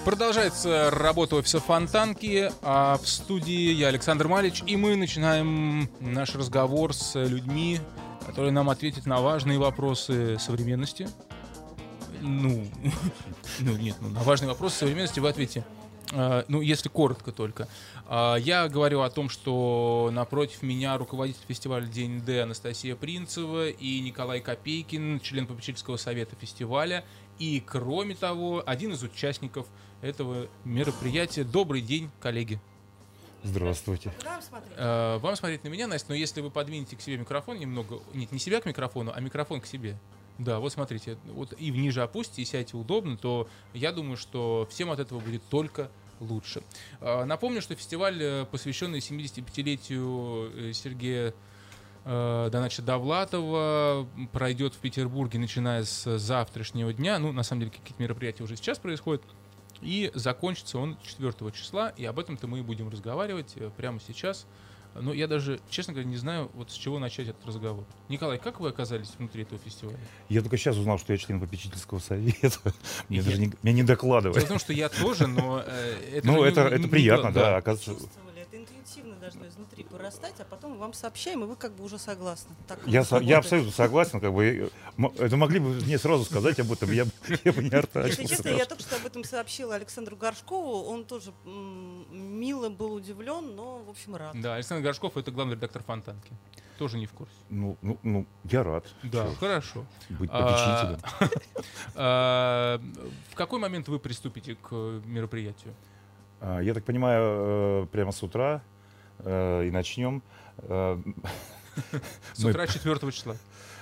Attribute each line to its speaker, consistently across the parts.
Speaker 1: Продолжается работа офиса Фонтанки, а в студии я, Александр Малич, и мы начинаем наш разговор с людьми, которые нам ответят на важные вопросы современности. На важные вопросы современности вы ответите. Если коротко только. Я говорю о том, что напротив меня руководитель фестиваля День Д Анастасия Принцева и Николай Копейкин, член попечительского совета фестиваля, и, кроме того, один из участников этого мероприятия. Добрый день, коллеги.
Speaker 2: Здравствуйте.
Speaker 1: Вам смотреть на меня, Настя, но если вы подвинете к себе микрофон немного, нет, не себя к микрофону, а микрофон к себе. Да, вот смотрите, вот и ниже опустите, и сядьте удобно, то я думаю, что всем от этого будет только лучше. Напомню, что фестиваль, посвященный 75-летию Сергея Донатовича Довлатова, пройдет в Петербурге, начиная с завтрашнего дня. На самом деле, какие-то мероприятия уже сейчас происходят. И закончится он 4 числа, и об этом-то мы и будем разговаривать прямо сейчас. Но я даже, честно говоря, не знаю, вот с чего начать этот разговор. Николай, как вы оказались внутри этого фестиваля?
Speaker 2: Я только сейчас узнал, что я член попечительского совета. Мне даже не докладывают.
Speaker 1: Дело в том, что я тоже, но
Speaker 2: это приятно, да, оказывается.
Speaker 3: Это интуитивно должно изнутри порастать, а потом мы вам сообщаем, и вы как бы уже согласны.
Speaker 2: Я абсолютно согласен, как бы. Это могли бы мне сразу сказать об этом, я бы не артачился.
Speaker 3: Если честно, я только что об этом сообщила Александру Горшкову, он тоже мило был удивлен, но, в общем, рад.
Speaker 1: Да, Александр Горшков — это главный редактор Фонтанки. Тоже не в курсе.
Speaker 2: Я рад.
Speaker 1: Да, хорошо.
Speaker 2: Быть попечителем.
Speaker 1: В какой момент вы приступите к мероприятию?
Speaker 2: Я так понимаю, прямо с утра и начнем.
Speaker 1: С утра 4 числа.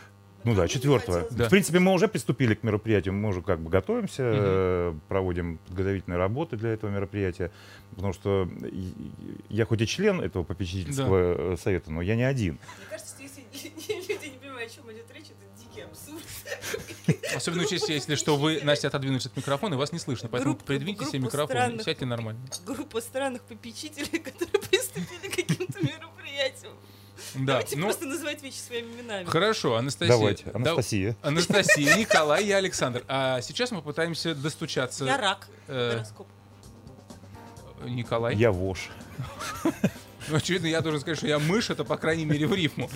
Speaker 2: 4-го.
Speaker 1: Да.
Speaker 2: В принципе, мы уже приступили к мероприятию, мы уже как бы готовимся, проводим подготовительные работы для этого мероприятия, потому что я хоть и член этого попечительского совета, но я не один.
Speaker 3: Мне кажется, что если люди не понимают, о чем идет речь, это дикий абсурд.
Speaker 1: Особенно учесть, если что вы, Настя, отодвинулись от микрофона, и вас не слышно, поэтому придвиньте себе микрофон и сядьте нормально.
Speaker 3: Группа странных попечителей, которые приступили к каким-то мероприятиям.
Speaker 1: Да,
Speaker 3: давайте просто называть вещи своими именами.
Speaker 1: Хорошо, Анастасия.
Speaker 2: Давайте, Анастасия.
Speaker 1: Анастасия, Николай, я Александр. А сейчас мы пытаемся достучаться.
Speaker 3: Я рак. Гороскоп.
Speaker 1: Николай.
Speaker 2: Я вошь.
Speaker 1: Очевидно, я должен сказать, что я мышь, это, по крайней мере, в рифму.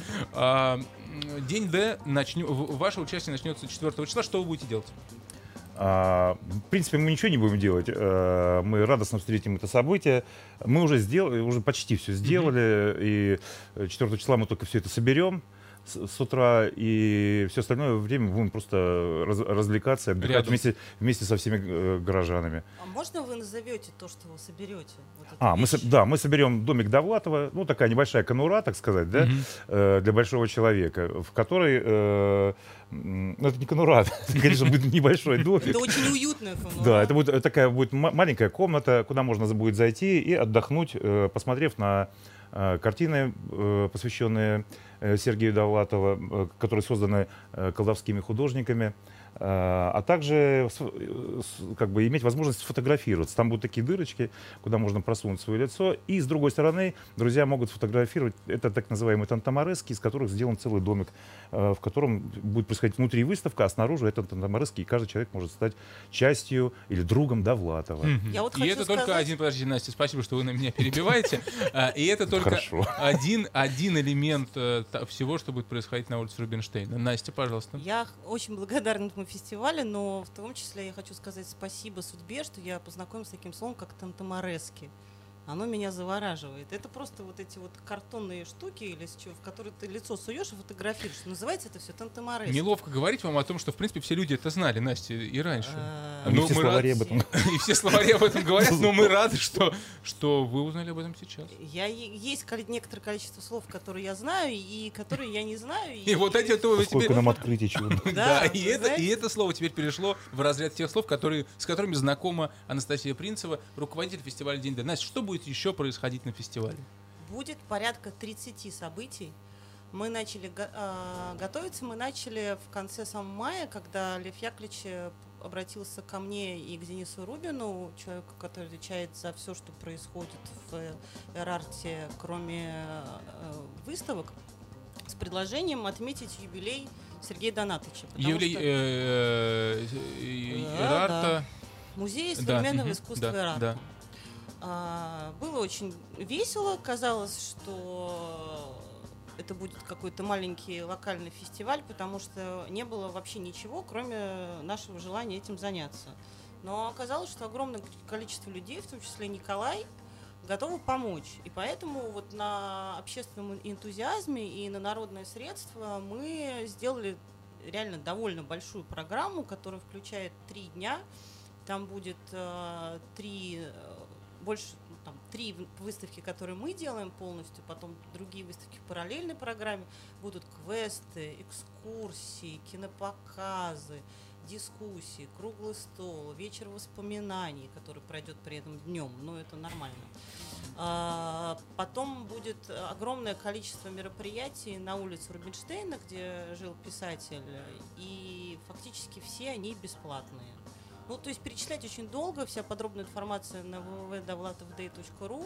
Speaker 1: День Д, ваше участие начнется 4 числа. Что вы будете делать?
Speaker 2: В принципе, мы ничего не будем делать. Мы радостно встретим это событие. Мы уже сделали, уже почти все сделали. И 4 числа мы только все это соберем с утра, и все остальное время будем просто развлекаться, отдыхать вместе со всеми горожанами.
Speaker 3: А можно вы назовете то, что вы соберете?
Speaker 2: Мы соберем домик Довлатова, такая небольшая конура, так сказать, да, для большого человека, в которой, это не конура, это, конечно, будет небольшой домик.
Speaker 3: Это очень уютная конура.
Speaker 2: Да, это будет такая маленькая комната, куда можно будет зайти и отдохнуть, посмотрев на картины, посвященные Сергею Довлатову, которые созданы колдовскими художниками, а также как бы иметь возможность сфотографироваться. Там будут такие дырочки, куда можно просунуть свое лицо. И с другой стороны, друзья могут фотографировать. Это так называемые тантамарески, из которых сделан целый домик, в котором будет происходить внутри выставка, а снаружи это тантамарески, и каждый человек может стать частью или другом Довлатова.
Speaker 1: И это только один, подождите, Настя, спасибо, что вы на меня перебиваете. И это только один элемент всего, что будет происходить на улице Рубинштейна. Настя, пожалуйста.
Speaker 3: Я очень благодарна этому фестивалю, но в том числе я хочу сказать спасибо судьбе, что я познакомилась с таким словом, как тантамарески. Оно меня завораживает. Это просто вот эти вот картонные штуки, или в которые ты лицо суешь и фотографируешь. Называется это все тантамарески.
Speaker 1: Неловко говорить вам о том, что, в принципе, все люди это знали, Настя, и раньше.
Speaker 2: И все словари об этом.
Speaker 1: И все словари об этом говорят, но мы рады, что вы узнали об этом сейчас.
Speaker 3: Есть некоторое количество слов, которые я знаю, и которые я не знаю.
Speaker 1: И вот эти вот
Speaker 2: сколько нам открытий чего.
Speaker 1: Да, и это слово теперь перешло в разряд тех слов, с которыми знакома Анастасия Принцева, руководитель фестиваля День Д. Настя, что будет еще происходить на фестивале?
Speaker 3: Будет порядка 30 событий. Мы начали готовиться, мы начали в конце самого мая, когда Лев Яковлевич обратился ко мне и к Денису Рубину, человеку, который отвечает за все, что происходит в Эр-Арте, кроме выставок, с предложением отметить юбилей Сергея Донатовича.
Speaker 1: Юбилей Эр-Арта.
Speaker 3: Музея
Speaker 1: Да,
Speaker 3: современного
Speaker 1: мгм,
Speaker 3: искусства
Speaker 1: да,
Speaker 3: и арта.
Speaker 1: да.
Speaker 3: Было очень весело. Казалось, что это будет какой-то маленький локальный фестиваль, потому что не было вообще ничего, кроме нашего желания этим заняться. Но оказалось, что огромное количество людей, в том числе Николай, готовы помочь. И поэтому вот на общественном энтузиазме и на народные средства мы сделали реально довольно большую программу, которая включает 3 дня. Там будет больше, ну, там, 3 выставки, которые мы делаем полностью, потом другие выставки в параллельной программе. Будут квесты, экскурсии, кинопоказы, дискуссии, круглый стол, вечер воспоминаний, который пройдет при этом днем, но это нормально. Потом будет огромное количество мероприятий на улице Рубинштейна, где жил писатель, и фактически все они бесплатные. Ну, то есть перечислять очень долго, вся подробная информация на www.davlatovday.ru,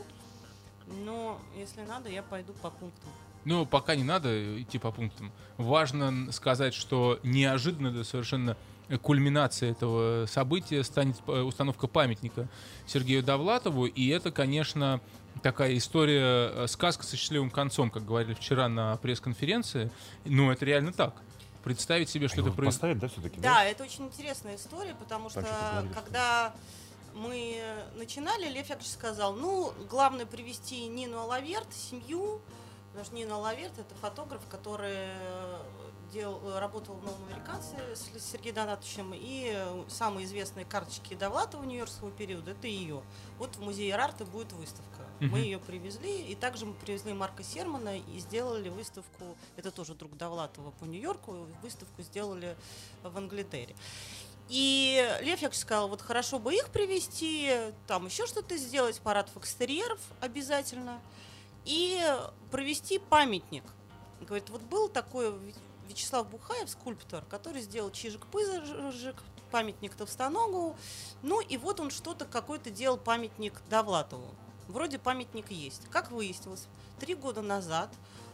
Speaker 3: но если надо, я пойду по пунктам.
Speaker 1: Ну, пока не надо идти по пунктам. Важно сказать, что неожиданно совершенно кульминацией этого события станет установка памятника Сергею Довлатову, и это, конечно, такая история, сказка со счастливым концом, как говорили вчера на пресс-конференции. Ну, это реально так. Представить себе, что это происходит.
Speaker 2: Поставить, да, все-таки?
Speaker 3: Да, это очень интересная история, потому
Speaker 2: Так,
Speaker 3: что
Speaker 2: что ты говоришь?
Speaker 3: когда мы начинали, Лев Яковлевич сказал, ну, главное привести Нину Алаверт, семью, потому что Нина Алаверт — это фотограф, который работал в «Новом американце» с Сергеем Донатовичем, и самые известные карточки Довлатова нью-йоркского периода — это ее. Вот в музее арта будет выставка. Мы ее привезли, и также мы привезли Марка Сермана и сделали выставку, это тоже друг Довлатова, по Нью-Йорку, выставку сделали в Англитере. И Лев Яковлевич сказал, вот хорошо бы их привезти, там еще что-то сделать, парад фокстерьеров обязательно, и провести памятник. Говорит, вот был такой Вячеслав Бухаев, скульптор, который сделал Чижик-Пызыжик, памятник Товстоногу, ну и вот он что-то какой-то делал памятник Довлатову. Вроде памятник есть. Как выяснилось, 3 года назад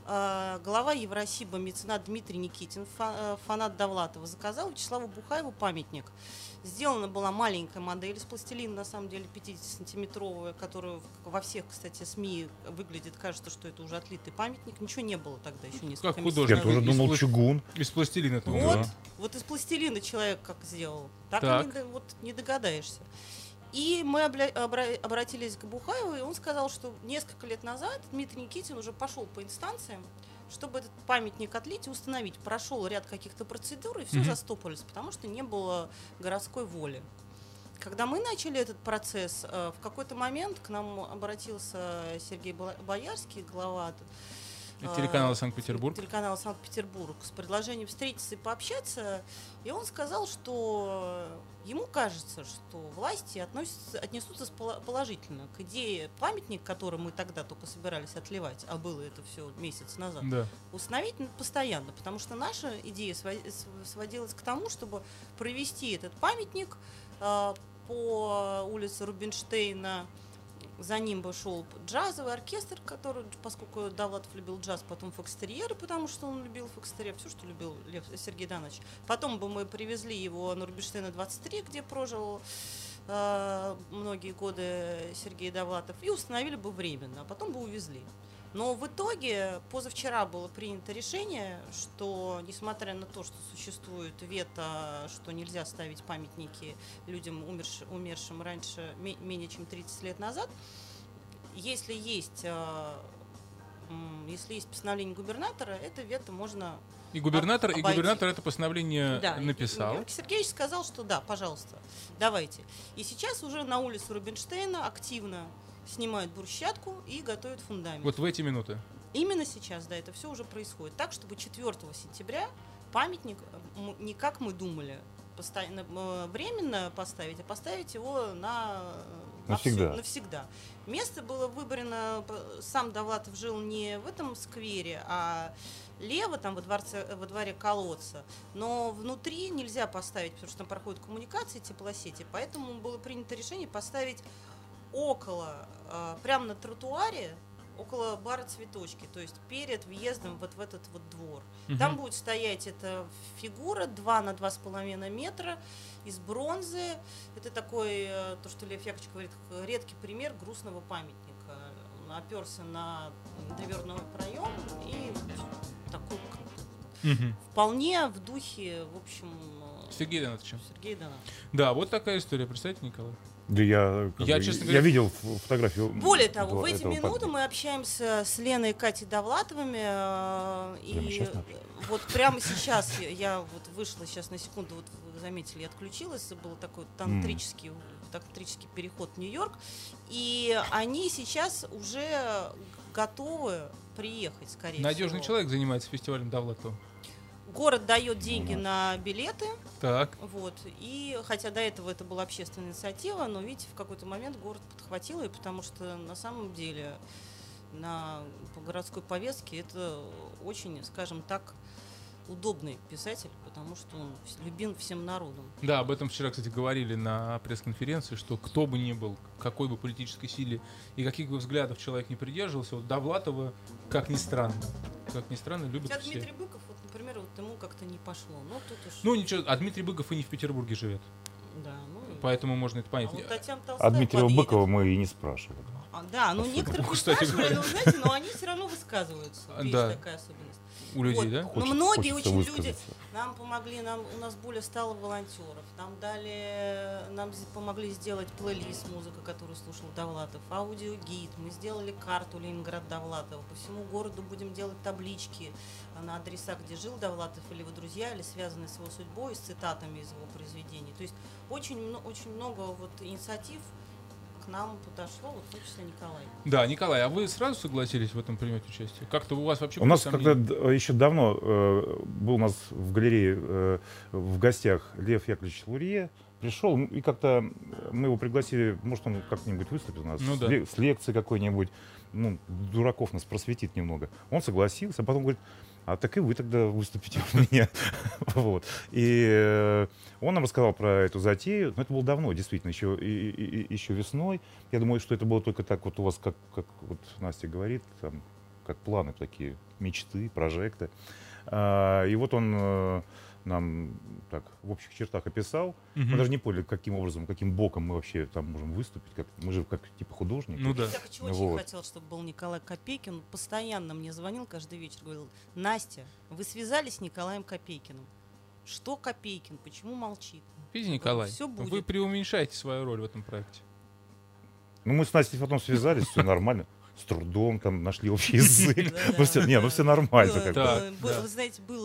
Speaker 3: глава Евросиба, меценат Дмитрий Никитин, фанат Довлатова, заказал Вячеславу Бухаеву памятник. Сделана была маленькая модель из пластилина, на самом деле 50-сантиметровая, которая во всех, кстати, СМИ выглядит, кажется, что это уже отлитый памятник. Ничего не было тогда, еще несколько
Speaker 1: Как
Speaker 3: месяцев.
Speaker 1: художник.
Speaker 2: Я тоже думал, чугун.
Speaker 1: Из пластилина. это
Speaker 3: Вот,
Speaker 1: было.
Speaker 3: вот из пластилина человек как сделал. Так,
Speaker 1: Так.
Speaker 3: вот не догадаешься. И мы обратились к Бухаеву, и он сказал, что несколько лет назад Дмитрий Никитин уже пошел по инстанциям, чтобы этот памятник отлить и установить. Прошел ряд каких-то процедур, и все застопорилось, потому что не было городской воли. Когда мы начали этот процесс, в какой-то момент к нам обратился Сергей Боярский, глава
Speaker 1: Телеканал «Санкт-Петербург».
Speaker 3: Телеканал «Санкт-Петербург», с предложением встретиться и пообщаться. И он сказал, что ему кажется, что власти отнесутся положительно к идее памятник, который мы тогда только собирались отливать, а было это все месяц назад,
Speaker 1: Да.
Speaker 3: установить постоянно. Потому что наша идея сводилась к тому, чтобы провести этот памятник по улице Рубинштейна. За ним бы шел джазовый оркестр, который, поскольку Довлатов любил джаз, потом фокстерьеры, потому что он любил фокстерьер, все, что любил Сергей Данович. Потом бы мы привезли его на Рубинштейна 23, где прожил многие годы Сергей Довлатов, и установили бы временно, а потом бы увезли. Но в итоге позавчера было принято решение, что, несмотря на то, что существует вето, что нельзя ставить памятники людям, умершим раньше, менее чем 30 лет назад, если есть постановление губернатора, это вето можно
Speaker 1: И губернатор
Speaker 3: обойти.
Speaker 1: это постановление написал.
Speaker 3: Георгий Сергеевич сказал, что да, пожалуйста, давайте. И сейчас уже на улице Рубинштейна активно снимают брусчатку и готовят фундамент.
Speaker 1: Вот в эти минуты.
Speaker 3: Именно сейчас, да, это все уже происходит. Так, чтобы 4 сентября памятник, не как мы думали, временно поставить, а поставить его
Speaker 2: навсегда.
Speaker 3: навсегда. Место было выбрано, сам Довлатов жил не в этом сквере, а лево, там во дворе колодца, но внутри нельзя поставить, потому что там проходят коммуникации, теплосети, поэтому было принято решение поставить около, прямо на тротуаре, около бара «Цветочки», то есть перед въездом вот в этот вот двор.
Speaker 1: Мгм.
Speaker 3: Там будет стоять эта фигура 2 на 2,5 метра из бронзы. Это такой, то, что Лев Яковлевич говорит, редкий пример грустного памятника. Он оперся на дверной проем и такой
Speaker 1: Мгм.
Speaker 3: вполне в духе, в общем,
Speaker 1: Сергей Донатович.
Speaker 3: Сергея Донатовича.
Speaker 1: Да, вот такая история, представьте, Николай.
Speaker 2: Да
Speaker 1: Я, честно говоря,
Speaker 2: я видел фотографию.
Speaker 3: Более того, в эти
Speaker 2: этого
Speaker 3: минуты
Speaker 2: памятника.
Speaker 3: мы общаемся с Леной и Катей Довлатовыми.
Speaker 2: Прямо
Speaker 3: И
Speaker 2: сейчас например?
Speaker 3: вот прямо сейчас я вот вышла сейчас на секунду, вот вы заметили, я отключилась, был такой тантрический переход в Нью-Йорк. И они сейчас уже готовы приехать, скорее
Speaker 1: надежный
Speaker 3: всего.
Speaker 1: человек занимается фестивалем Довлатова.
Speaker 3: Город дает деньги на билеты.
Speaker 1: Так.
Speaker 3: Вот. И хотя до этого это была общественная инициатива, но видите, в какой-то момент город подхватил, и потому что на самом деле по городской повестке это очень, скажем так, удобный писатель, потому что он любим всем народом.
Speaker 1: Да, об этом вчера, кстати, говорили на пресс-конференции, что кто бы ни был, какой бы политической силе и каких бы взглядов человек не придерживался, вот Довлатова, как ни странно, любят
Speaker 3: Хотя
Speaker 1: все.
Speaker 3: Дмитрий Быков, вот, например, вот ему как-то не пошло. Ну, тут уж...
Speaker 1: Ну ничего, а Дмитрий Быков и не в Петербурге живет,
Speaker 3: да,
Speaker 1: поэтому можно это
Speaker 3: а
Speaker 1: понять.
Speaker 3: вот Татьяна Толстая
Speaker 2: А Дмитрия
Speaker 3: подъедет.
Speaker 2: Быкова мы и не спрашивали.
Speaker 3: Да, ну некоторых не
Speaker 1: Кстати
Speaker 3: спрашивали,
Speaker 1: говоря.
Speaker 3: но, знаете, но они все равно высказываются. Есть
Speaker 1: Да.
Speaker 3: такая особенность.
Speaker 1: У людей,
Speaker 3: Вот.
Speaker 1: да?
Speaker 3: Но многие
Speaker 2: Хочется
Speaker 3: очень люди
Speaker 2: высказаться.
Speaker 3: нам помогли, у нас более стало волонтеров, нам помогли сделать плейлист музыка, которую слушал Довлатов, аудиогид, мы сделали карту Ленинград Довлатова, по всему городу будем делать таблички на адреса, где жил Довлатов, или его друзья, или связанные с его судьбой, с цитатами из его произведений. То есть очень много вот инициатив к нам подошло, вот в том числе Николай.
Speaker 1: Да, Николай, а вы сразу согласились в этом принять участие? Как-то у вас вообще
Speaker 2: У
Speaker 1: были
Speaker 2: нас
Speaker 1: сомнения?
Speaker 2: когда еще давно был у нас в галерее в гостях Лев Яковлевич Лурье. Пришел, и как-то мы его пригласили, может, он как-нибудь выступит у нас
Speaker 1: Ну да.
Speaker 2: с лекцией какой-нибудь, ну, дураков нас просветит немного. Он согласился, а потом говорит, а так и вы тогда выступите у меня. Вот. И он нам рассказал про эту затею, но это было давно, действительно, еще весной. Я думаю, что это было только так вот у вас, как вот Настя говорит, там, как планы такие, мечты, прожекты. И вот он нам так в общих чертах описал.
Speaker 1: Мгм.
Speaker 2: Мы даже не поняли, каким образом, каким боком мы вообще там можем выступить. Мы же как типа художники.
Speaker 1: Ну да.
Speaker 3: Я очень
Speaker 2: Вот.
Speaker 3: хотела, чтобы был Николай Копейкин. Он постоянно мне звонил каждый вечер, говорил: Настя, вы связались с Николаем Копейкиным. Что Копейкин? Почему молчит?
Speaker 1: Видите, Николай,
Speaker 3: Всё будет.
Speaker 1: вы преуменьшаете свою роль в этом проекте.
Speaker 2: Ну, мы с Настей потом связались, все нормально. С трудом там нашли общий язык.
Speaker 3: Да-да,
Speaker 2: Ну, все, не, ну
Speaker 3: да.
Speaker 2: все нормально.
Speaker 3: Было,
Speaker 2: как-то.
Speaker 1: Так,
Speaker 3: было,
Speaker 1: да.
Speaker 3: Вы знаете, было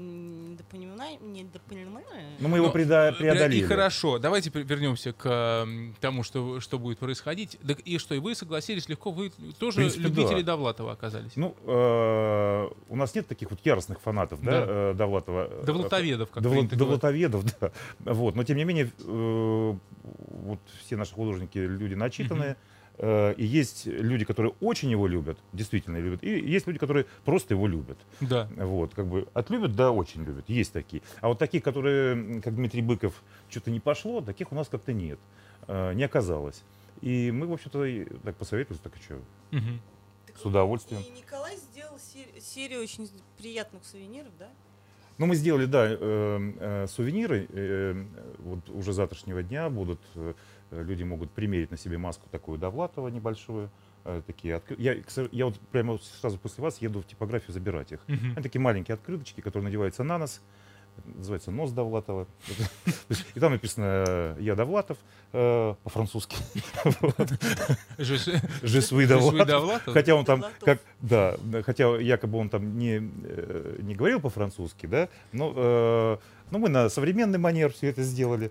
Speaker 3: недопонимание.
Speaker 2: Ну, мы его
Speaker 1: Ну,
Speaker 2: преодолели.
Speaker 1: И хорошо, давайте вернемся к тому, что будет происходить. Так и что, и вы согласились легко, вы тоже
Speaker 2: В принципе,
Speaker 1: любители
Speaker 2: да.
Speaker 1: Довлатова оказались.
Speaker 2: Ну, у нас нет таких вот яростных фанатов,
Speaker 1: Да.
Speaker 2: да, Довлатова.
Speaker 1: Довлатоведов, как принято говорить.
Speaker 2: Довлатоведов, да. Вот. Но, тем не менее, вот все наши художники люди начитанные. И есть люди, которые очень его любят, действительно любят, и есть люди, которые просто его любят.
Speaker 1: Да.
Speaker 2: Вот, как бы отлюбят, да, очень любят, есть такие. А вот таких, которые, как Дмитрий Быков, что-то не пошло, таких у нас как-то нет, не оказалось. И мы, в общем-то, и так посоветовались, так и что,
Speaker 1: Мгм.
Speaker 2: с удовольствием.
Speaker 3: И Николай сделал серию очень приятных сувениров, да?
Speaker 2: Ну, мы сделали, да, сувениры. Вот уже с завтрашнего дня будут, люди могут примерить на себе маску такую Довлатова небольшую. Такие я вот прямо вот сразу после вас еду в типографию забирать их.
Speaker 1: Мгм.
Speaker 2: Это такие маленькие открыточки, которые надеваются на нос. Называется «Нос Довлатова». И там написано «Я Довлатов» по-французски.
Speaker 1: Je suis
Speaker 2: «Je suis Довлатов».
Speaker 1: Довлатов?
Speaker 2: Хотя он там,
Speaker 3: Довлатов.
Speaker 2: хотя якобы он там не говорил по-французски, да, но мы на современный манер все это сделали.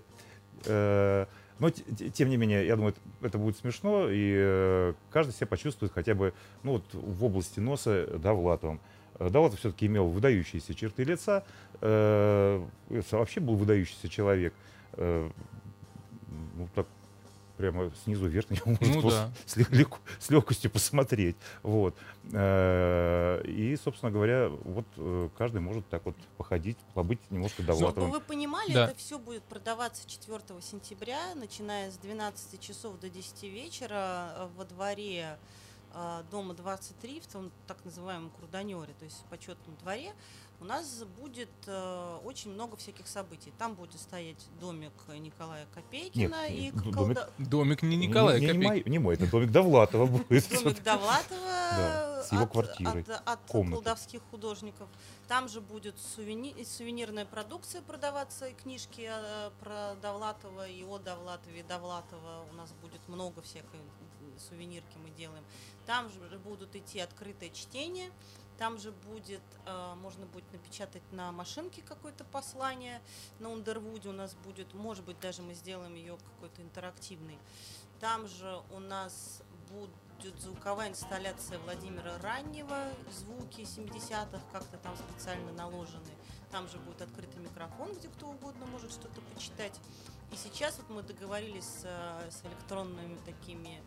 Speaker 2: Но тем не менее, я думаю, это будет смешно, и каждый себя почувствует хотя бы, ну вот в области носа Довлатовым. Довлатов все-таки имел выдающиеся черты лица, вообще был выдающийся человек. Ну так прямо снизу вверх на него можно
Speaker 1: Ну
Speaker 2: просто с легкостью посмотреть. Вот. И, собственно говоря, вот каждый может так вот походить, побыть немножко
Speaker 3: Чтобы
Speaker 2: Довлатовым.
Speaker 3: вы понимали,
Speaker 1: Да.
Speaker 3: это все будет продаваться 4 сентября, начиная с 12 часов до 10 вечера во дворе дома 23, в том так называемом Курданёре, то есть в почетном дворе, у нас будет очень много всяких событий. Там будет стоять домик Николая Копейкина и
Speaker 1: домик не Николая Копейкина.
Speaker 2: Не мой, это домик Довлатова будет.
Speaker 3: Домик Довлатова
Speaker 2: с его квартирой,
Speaker 3: от колдовских художников. Там же будет сувенирная продукция продаваться, и книжки про Довлатова, и о Довлатове, и Довлатова. У нас будет много всякой сувенирки мы делаем. Там же будут идти открытое чтение. Там же будет, можно будет напечатать на машинке какое-то послание. На Ундервуде у нас будет, может быть, даже мы сделаем ее какой-то интерактивный. Там же у нас будет звуковая инсталляция Владимира Раннего, звуки 70-х как-то там специально наложены. Там же будет открытый микрофон, где кто угодно может что-то почитать. И сейчас вот мы договорились с электронными такими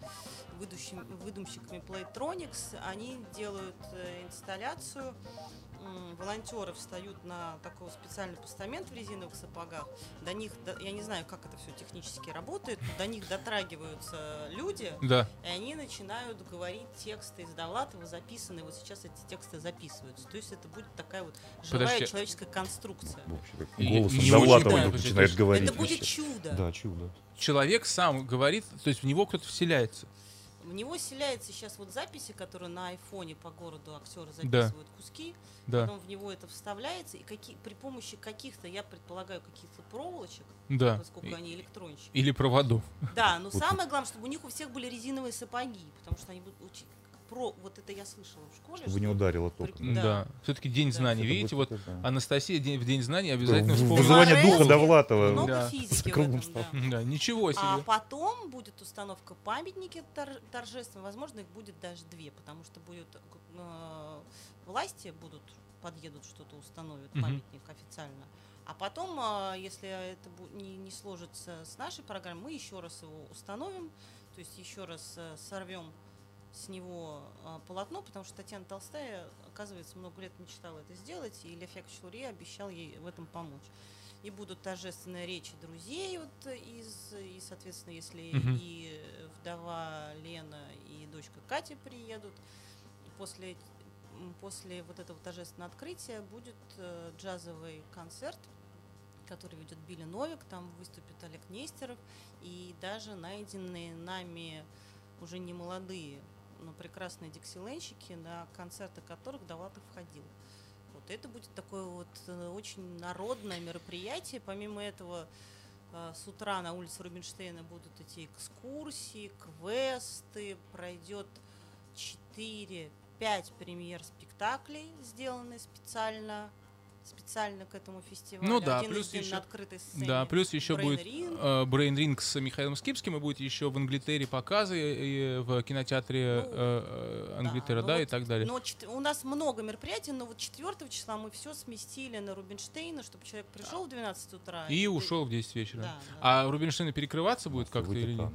Speaker 3: выдумщиками Playtronics. Они делают инсталляцию. Волонтеры встают на такой специальный постамент в резиновых сапогах. До них, я не знаю, как это все технически работает, до них дотрагиваются люди,
Speaker 1: да.
Speaker 3: И они начинают говорить тексты из Довлатова, записанные. Вот сейчас эти тексты записываются. То есть это будет такая вот живая человеческая конструкция.
Speaker 2: Голосом Довлатова начинает говорить.
Speaker 3: Это будет чудо.
Speaker 2: Да, чудо.
Speaker 1: Человек сам говорит, то есть в него кто-то вселяется.
Speaker 3: В него селяются сейчас вот записи, которые на айфоне по городу актеры записывают куски, потом в него это вставляется, и при помощи каких-то, я предполагаю, каких-то проволочек, поскольку они электронщики.
Speaker 1: Или проводов.
Speaker 3: Да, но самое главное, чтобы у них у всех были резиновые сапоги, потому что они будут учить. Вот это я слышала в школе.
Speaker 2: Чтобы не ударило током.
Speaker 1: Да. Все-таки День знаний. Видите, вот Анастасия в День знаний обязательно вспомнит.
Speaker 2: Вызывание духа Довлатова.
Speaker 3: Много физики в этом,
Speaker 1: да. Ничего себе.
Speaker 3: А потом будет установка памятники торжественной. Возможно, их будет даже 2, потому что будет власти подъедут, что-то установят, памятник официально. А потом, если это не сложится с нашей программой, мы еще раз его установим, то есть еще раз сорвем с него полотно, потому что Татьяна Толстая, оказывается, много лет мечтала это сделать, и Лев Яковлевич Лурье обещал ей в этом помочь. И будут торжественные речи друзей, и, соответственно, если и вдова Лена, и дочка Катя приедут, после вот этого торжественного открытия будет джазовый концерт, который ведет Билли Новик, там выступит Олег Нестеров, и даже найденные нами уже не молодые, но прекрасные диксиленщики, на концерты которых Довлатов входил. Вот это будет такое вот очень народное мероприятие. Помимо этого, с утра на улице Рубинштейна будут идти экскурсии, квесты, пройдет 4-5 премьер спектаклей, сделанные специально к этому фестивалю.
Speaker 1: Ну да,
Speaker 3: один
Speaker 1: плюс
Speaker 3: на
Speaker 1: еще,
Speaker 3: открытой сцене.
Speaker 1: Да, плюс еще будет
Speaker 3: Brain
Speaker 1: Ring с Михаилом Скипским, и будет еще в Англитере показы и в кинотеатре Англитера, и так далее.
Speaker 3: Но у нас много мероприятий, но вот 4 числа мы все сместили на Рубинштейна, чтобы человек пришел в 12 утра.
Speaker 1: И ушел в 10 вечера.
Speaker 3: Да.
Speaker 1: А Рубинштейна перекрываться будет как-то или нет?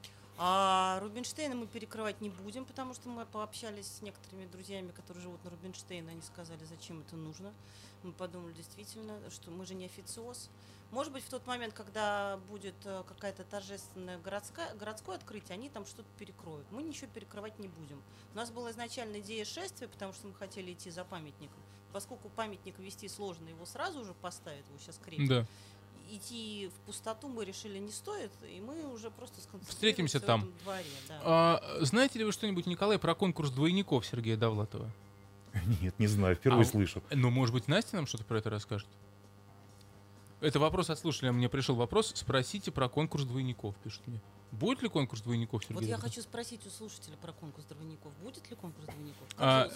Speaker 3: А Рубинштейна мы перекрывать не будем, потому что мы пообщались с некоторыми друзьями, которые живут на Рубинштейна, они сказали, зачем это нужно. Мы подумали действительно, что мы же не официоз. Может быть, в тот момент, когда будет какая-то торжественное городское открытие, они там что-то перекроют. Мы ничего перекрывать не будем. У нас была изначально идея шествия, потому что мы хотели идти за памятником. Поскольку памятник вести сложно, его сразу же поставят, его сейчас крепят.
Speaker 1: Да.
Speaker 3: Идти в пустоту мы решили не стоит, и мы уже просто
Speaker 1: встретимся там.
Speaker 3: В этом дворе. Да.
Speaker 1: Знаете ли вы что-нибудь, Николай, про конкурс двойников Сергея Довлатова?
Speaker 2: Нет, не знаю, впервые слышу.
Speaker 1: Ну, может быть, Настя нам что-то про это расскажет? Это вопрос от слушателя. Мне пришел вопрос. Спросите про конкурс двойников, пишут мне. Будет ли конкурс двойников, Сергей?
Speaker 3: Вот я хочу спросить у слушателя про конкурс двойников. Будет ли конкурс двойников?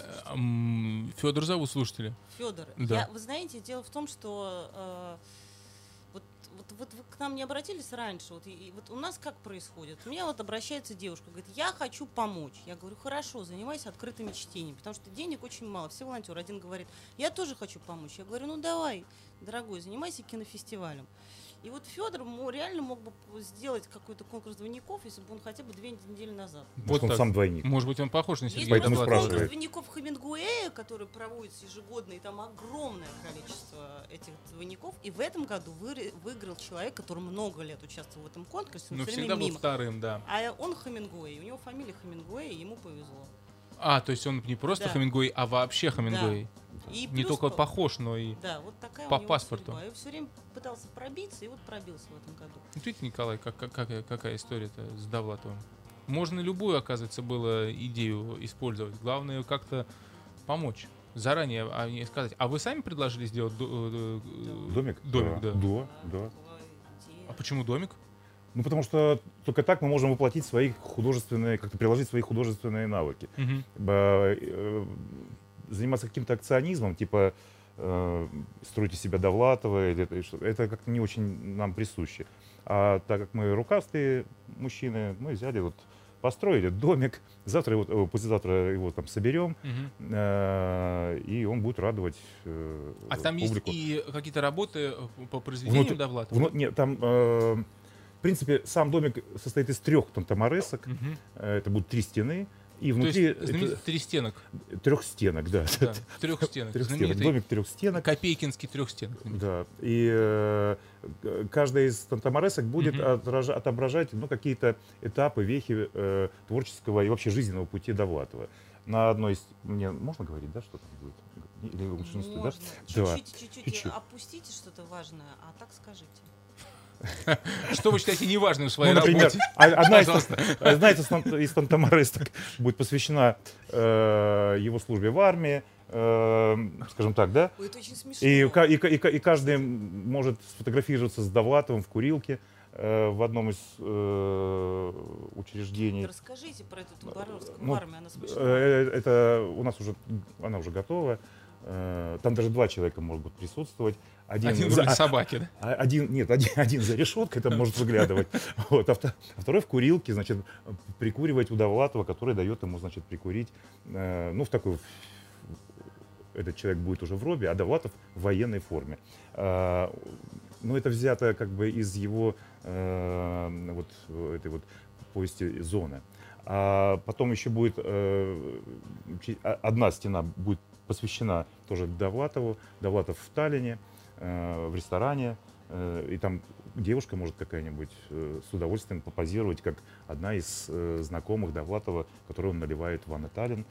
Speaker 1: Федор зовут слушателя.
Speaker 3: Федор.
Speaker 1: Да.
Speaker 3: Вы знаете, дело в том, что вот вы к нам не обратились раньше. Вот у нас как происходит? У меня вот обращается девушка, говорит, я хочу помочь. Я говорю, хорошо, занимайся открытыми чтениями, потому что денег очень мало, все волонтеры. Один говорит, я тоже хочу помочь. Я говорю, ну давай, дорогой, занимайся кинофестивалем. И вот Федор реально мог бы сделать какой-то конкурс двойников, если бы он хотя бы 2 недели назад.
Speaker 2: Вот он сам двойник.
Speaker 1: Может быть, он похож на Сергея.
Speaker 2: Поэтому
Speaker 3: спрашивает. Конкурс двойников Хемингуэя, который проводится ежегодно, и там огромное количество этих двойников. И в этом году выиграл человек, который много лет участвовал в этом конкурсе.
Speaker 1: Но всегда был вторым, да.
Speaker 3: А он Хемингуэй, у него фамилия Хемингуэй, и ему повезло.
Speaker 1: То есть он не просто
Speaker 3: Да.
Speaker 1: Хемингуэй, а вообще Хемингуэй.
Speaker 3: И
Speaker 1: Не
Speaker 3: плюс
Speaker 1: только похож, но и...
Speaker 3: Да, вот такая
Speaker 1: по
Speaker 3: у него
Speaker 1: паспорту.
Speaker 3: судьба. Я все время пытался пробиться, и вот пробился в этом году.
Speaker 1: Вот видите, Николай, какая история-то с Довлатовым. Можно любую, оказывается, было идею использовать. Главное как-то помочь. Заранее, а не сказать. А вы сами предложили сделать
Speaker 2: Домик?
Speaker 1: Домик, да.
Speaker 2: Да.
Speaker 3: Была
Speaker 1: А
Speaker 3: идея.
Speaker 1: почему домик?
Speaker 2: Ну, потому что только так мы можем воплотить свои художественные, как-то приложить свои художественные навыки.
Speaker 1: Мгм.
Speaker 2: Заниматься каким-то акционизмом, типа строить из себя Довлатова, это как-то не очень нам присуще. А так как мы рукастые мужчины, мы взяли вот, построили домик, завтра его, послезавтра его там соберем,
Speaker 1: Мгм.
Speaker 2: и он будет радовать
Speaker 1: А там
Speaker 2: публику.
Speaker 1: есть и какие-то работы по произведениям
Speaker 2: Внутри-
Speaker 1: Довлатова?
Speaker 2: Нет, там, в принципе, сам домик состоит из 3 тантаморесок.
Speaker 1: Мгм.
Speaker 2: Это будут 3 стены. И
Speaker 1: То
Speaker 2: внутри
Speaker 1: есть знаменитый трехстенок.
Speaker 2: 3 стенок, да.
Speaker 1: Да, трехстенок.
Speaker 2: 3 стенок.
Speaker 1: Знаменитый
Speaker 2: Домик 3 стенок.
Speaker 1: Копейкинский трехстенок.
Speaker 2: Да. И каждая из тантаморесок будет
Speaker 1: Мгм.
Speaker 2: отображать какие-то этапы, вехи творческого и вообще жизненного пути Довлатова. На одной из... Мне можно говорить, да, что там будет? Или лучше не стоит, да?
Speaker 3: Можно.
Speaker 2: Да.
Speaker 3: Чуть-чуть
Speaker 2: Чуть-чуть.
Speaker 3: опустите что-то важное, а так скажите.
Speaker 1: Что вы считаете неважным в своей
Speaker 2: Например,
Speaker 1: работе?
Speaker 2: одна
Speaker 1: Пожалуйста.
Speaker 2: из тантаморесок будет посвящена его службе в армии, скажем так, да?
Speaker 3: Ой, это очень смешно.
Speaker 2: И каждый может сфотографироваться с Довлатовым в курилке в одном из учреждений.
Speaker 3: Да расскажите про эту Тубаревскую
Speaker 2: Ну,
Speaker 3: армию, она смешная.
Speaker 2: Это у нас она уже готова. Там даже 2 человека могут присутствовать.
Speaker 1: Один в роли собаки, да?
Speaker 2: Один за решеткой там может выглядывать, вот, а второй в курилке, значит, прикуривать у Довлатова, который дает ему, значит, прикурить. В такой этот человек будет уже в робе, а Довлатов в военной форме. Это взято как бы из его вот этой вот повести «Зона». А потом еще будет одна стена будет посвящена тоже Довлатову. Довлатов в Таллине, в ресторане. И там девушка может какая-нибудь с удовольствием попозировать, как одна из знакомых Довлатова, которую он наливает в Анна Таллин.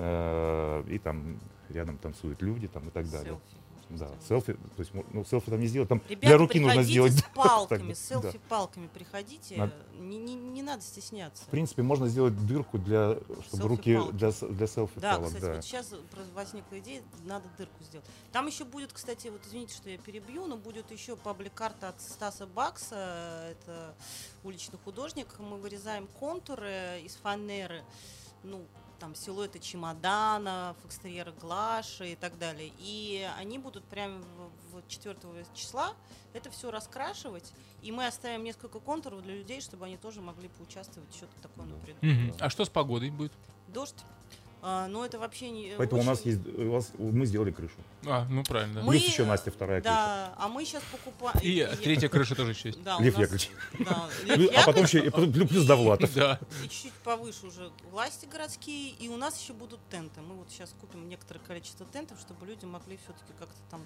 Speaker 2: И там рядом танцуют люди там, и так далее.
Speaker 3: Селфи.
Speaker 2: Да, селфи. То есть, селфи там не сделать, там
Speaker 3: Ребята,
Speaker 2: для руки нужно
Speaker 3: приходите
Speaker 2: сделать.
Speaker 3: с палками,
Speaker 2: Так,
Speaker 3: с
Speaker 2: да.
Speaker 3: селфи-палками приходите.
Speaker 2: Надо-
Speaker 3: Не надо стесняться.
Speaker 2: В принципе, можно сделать дырку чтобы руки
Speaker 3: Селфи-палки.
Speaker 2: для селфи
Speaker 3: Да,
Speaker 2: палок,
Speaker 3: кстати,
Speaker 2: да.
Speaker 3: вот сейчас возникла идея, надо дырку сделать. Там еще будет, кстати, вот извините, что я перебью, но будет еще паблик-карта от Стаса Бакса, это уличный художник. Мы вырезаем контуры из фанеры, там силуэты чемоданов, экстерьера Глаши и так далее. И они будут прямо 4 числа это все раскрашивать, и мы оставим несколько контуров для людей, чтобы они тоже могли поучаствовать, что-то такое напридумывать.
Speaker 1: Мгм. А что с погодой будет?
Speaker 3: Дождь. Но это вообще не...
Speaker 2: Поэтому
Speaker 3: очень-
Speaker 2: мы сделали крышу.
Speaker 1: Правильно, да.
Speaker 3: Мы-
Speaker 2: Плюс еще Настя вторая крыша.
Speaker 3: Да, а мы сейчас покупаем...
Speaker 1: И третья крыша тоже еще есть.
Speaker 3: Да, у
Speaker 2: Лев
Speaker 3: нас-
Speaker 2: Яковлевич.
Speaker 3: Да,
Speaker 2: А
Speaker 3: Лев
Speaker 2: потом
Speaker 3: Яковлевич,
Speaker 2: еще плюс Довлатов.
Speaker 1: Да.
Speaker 3: и чуть-чуть повыше уже власти городские, и у нас еще будут тенты. Мы вот сейчас купим некоторое количество тентов, чтобы люди могли все-таки как-то там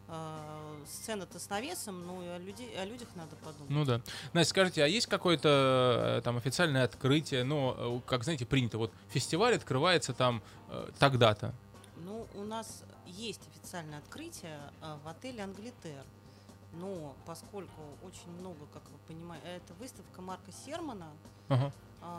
Speaker 3: сцена-то с навесом, но и о людях надо подумать.
Speaker 1: Ну да. Настя, скажите, а есть какое-то там официальное открытие? Как, знаете, принято, вот фестиваль открывается там тогда-то.
Speaker 3: У нас есть официальное открытие в отеле «Англитер». Но поскольку очень много, как вы понимаете, это выставка Марка Сермана,
Speaker 1: Ага.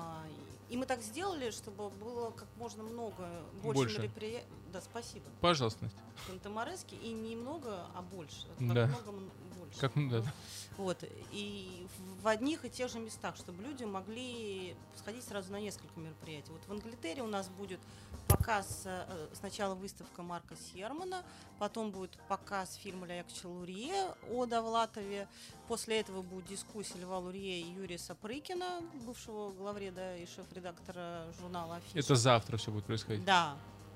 Speaker 3: и мы так сделали, чтобы было как можно
Speaker 1: Больше.
Speaker 3: мероприятий. Да, спасибо.
Speaker 1: Пожалуйста, Настя.
Speaker 3: Тантамореске, и не много, а больше.
Speaker 1: Да.
Speaker 3: Больше.
Speaker 1: Да.
Speaker 3: Вот. И в одних и тех же местах, чтобы люди могли сходить сразу на несколько мероприятий. Вот в Англитере у нас будет показ, сначала выставка Марка Сермана, потом будет показ фильма Илья Яковлевича Лурье о Довлатове. После этого будет дискуссия Льва Лурье и Юрия Сапрыкина, бывшего главреда и шеф-редактора журнала «Афиша».
Speaker 1: Это завтра все будет происходить.
Speaker 3: Да,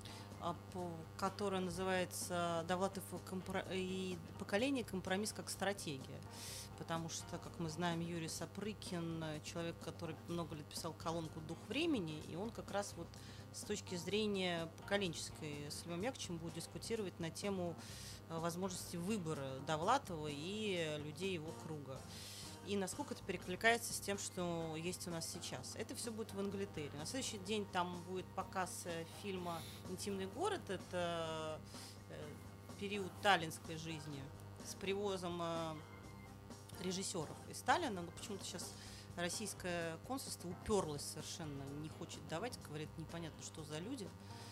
Speaker 3: которая называется «Довлатов и поколение. Компромисс как стратегия». Потому что, как мы знаем, Юрий Сапрыкин человек, который много лет писал колонку «Дух времени», и он как раз вот с точки зрения поколенческой с Львом Яковлевичем будет дискутировать на тему возможности выбора Довлатова и людей его круга. и насколько это перекликается с тем, что есть у нас сейчас. Это все будет в Англитере. На следующий день там будет показ фильма «Интимный город». Это период таллинской жизни с привозом режиссеров из Таллина. Но почему-то сейчас российское консульство уперлось совершенно, не хочет давать, говорит, непонятно, что за люди.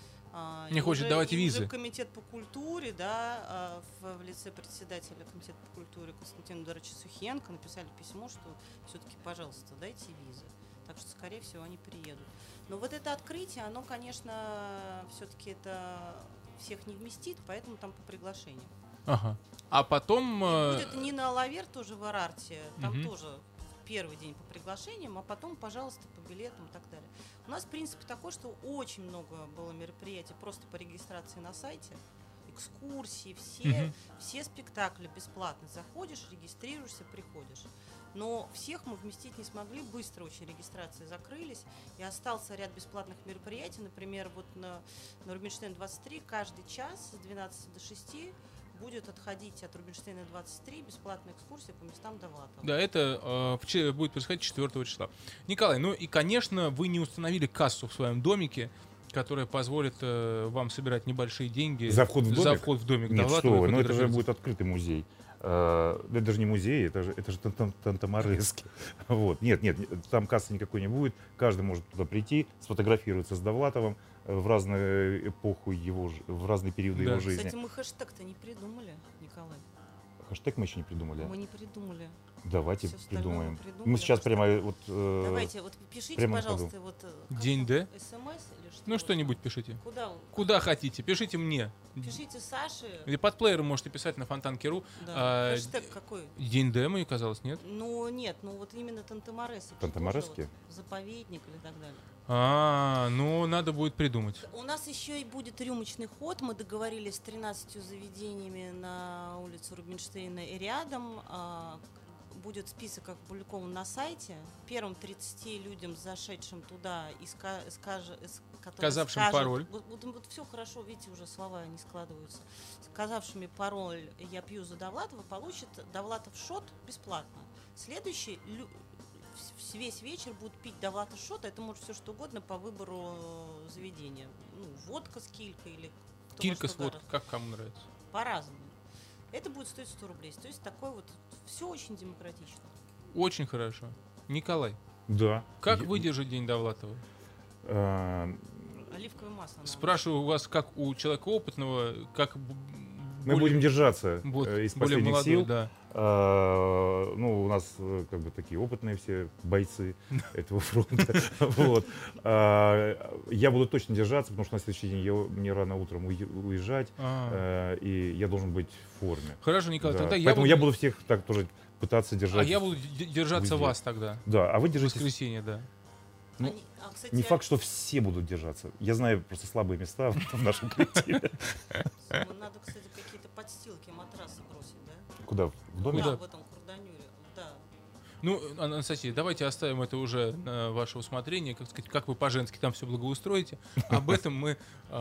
Speaker 1: Не хочет давать визы.
Speaker 3: Уже комитет по культуре, да, в лице председателя комитета по культуре Константина Эдуардовича Сухенко написали письмо, что все-таки, пожалуйста, дайте визы. Так что, скорее всего, они приедут. Но вот это открытие, оно, конечно, все-таки это всех не вместит, поэтому там по приглашению.
Speaker 1: Ага. А потом...
Speaker 3: Будет Нина Алавер тоже в Арарте, там тоже первый день по приглашениям, а потом, пожалуйста, по билетам и так далее. У нас принцип такой, что очень много было мероприятий просто по регистрации на сайте, экскурсии, все спектакли бесплатно. Заходишь, регистрируешься, приходишь. Но всех мы вместить не смогли, быстро очень регистрации закрылись, и остался ряд бесплатных мероприятий. Например, вот на Рубинштейн 23 каждый час с 12 до 6 будет отходить от Рубинштейна 23 бесплатная экскурсия по местам Довлатова.
Speaker 1: Да, это будет происходить 4 числа. Николай, ну и, конечно, вы не установили кассу в своем домике, которая позволит вам собирать небольшие деньги
Speaker 2: за вход в домик.
Speaker 1: За вход в домик
Speaker 2: Нет,
Speaker 1: Довлатова.
Speaker 2: что вы, это же будет открытый музей. Это даже не музей, это же Тантамареске. Вот. Нет, там кассы никакой не будет. Каждый может туда прийти, сфотографироваться с Довлатовым в разную эпоху в разные периоды его жизни.
Speaker 3: Кстати, мы хэштег-то не придумали, Николай.
Speaker 2: Хэштег мы еще не придумали.
Speaker 3: Мы не придумали.
Speaker 2: Давайте
Speaker 3: Все
Speaker 2: придумаем.
Speaker 3: придумали.
Speaker 2: Мы сейчас прямо вот...
Speaker 3: Давайте, вот пишите, пожалуйста, вот...
Speaker 1: День Д?
Speaker 3: СМС или что?
Speaker 1: Ну, что-нибудь пишите.
Speaker 3: Куда
Speaker 1: хотите, пишите мне.
Speaker 3: Пишите Саше.
Speaker 1: Или под плеером можете писать на Фонтанке.ру.
Speaker 3: Да. Хэштег какой?
Speaker 1: День Д, мне казалось, нет?
Speaker 3: Ну, нет, вот именно Тантамареске.
Speaker 2: Тантамареске?
Speaker 3: Вот, заповедник или так далее.
Speaker 1: Ну, надо будет придумать.
Speaker 3: У нас еще и будет рюмочный ход. Мы договорились с 13 заведениями на улице Рубинштейна и рядом. Будет список опубликован на сайте. Первым 30 людям, зашедшим туда,
Speaker 1: сказавшим пароль.
Speaker 3: Вот все хорошо, видите, уже слова не складываются. Сказавшими пароль «Я пью за Довлатова», получит Довлатов шот бесплатно. Следующий весь вечер будут пить Довлатов шот, это может все что угодно по выбору заведения. Ну, водка с килькой или...
Speaker 1: Килька с водкой, как кому нравится.
Speaker 3: По-разному. Это будет стоить 100 рублей. То есть такой вот, все очень демократично.
Speaker 1: Очень хорошо. Николай.
Speaker 2: Да.
Speaker 1: Как выдержит День Довлатова?
Speaker 3: Оливковое масло.
Speaker 1: Спрашиваю у вас, как у человека опытного, как...
Speaker 2: Мы будем держаться из последних
Speaker 1: молодой,
Speaker 2: сил.
Speaker 1: Да.
Speaker 2: У нас как бы такие опытные все бойцы этого фронта. Вот. Я буду точно держаться, потому что на следующий день мне рано утром уезжать, и я должен быть в форме.
Speaker 1: Хорошо, Николай, тогда
Speaker 2: поэтому я буду всех так тоже пытаться держать.
Speaker 1: А я буду держаться вас тогда.
Speaker 2: Да, а вы держитесь.
Speaker 1: В воскресенье, да.
Speaker 3: Кстати,
Speaker 2: не факт, что все будут держаться. Я знаю просто слабые места в нашем коллективе.
Speaker 3: Надо, кстати, какие-то подстилки, матрасы бросить, да?
Speaker 2: Куда? В доме?
Speaker 3: Да, в этом курданюре. Да.
Speaker 1: Ну, Анастасия, давайте оставим это уже на ваше усмотрение, как вы по-женски там все благоустроите. Об этом мы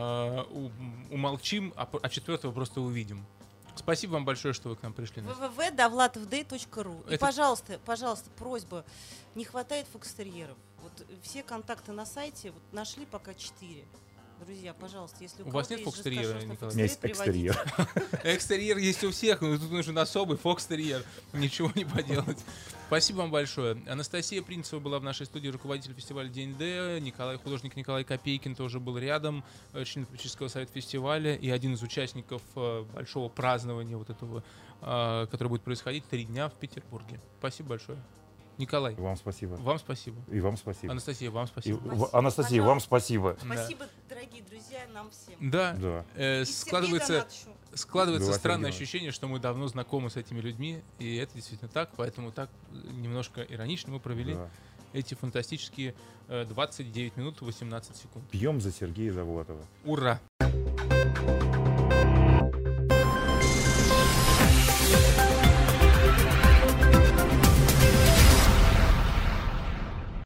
Speaker 1: умолчим, а 4-го просто увидим. Спасибо вам большое, что вы к нам пришли.
Speaker 3: www.davlatovday.ru. И, пожалуйста, просьба, не хватает фокстерьеров. Вот все контакты на сайте нашли пока 4. Друзья, пожалуйста, если
Speaker 1: у вас нет фокстерьера, Николай?
Speaker 2: У меня есть экстерьер.
Speaker 1: Экстерьер есть у всех, но тут нужен особый фокстерьер. Ничего не поделать. Спасибо вам большое. Анастасия Принцева была в нашей студии, руководитель фестиваля День Д. Художник Николай Копейкин тоже был рядом, член попечительского совета фестиваля и один из участников большого празднования вот этого, которое будет происходить 3 дня в Петербурге. Спасибо большое. Николай.
Speaker 2: Вам спасибо.
Speaker 1: Вам спасибо.
Speaker 2: И вам спасибо.
Speaker 1: Анастасия, вам спасибо.
Speaker 2: Анастасия, вам спасибо.
Speaker 3: Спасибо, дорогие друзья, нам всем.
Speaker 1: Да. Складывается
Speaker 2: Да,
Speaker 1: странное ощущение, что мы давно знакомы с этими людьми, и это действительно так, поэтому так немножко иронично мы провели эти фантастические 29 минут 18 секунд.
Speaker 2: Пьем за Сергея Довлатова.
Speaker 1: Ура!